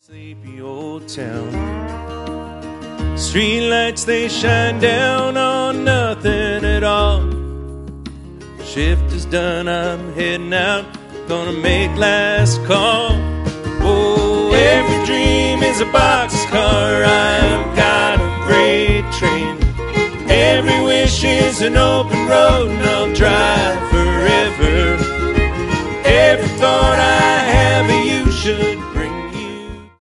Sleepy old town. Streetlights, they shine down on nothing at all. Shift is done, I'm heading out, gonna make last call. Oh, every dream is a boxcar, I've got a freight train. Every wish is an open road, and I'll drive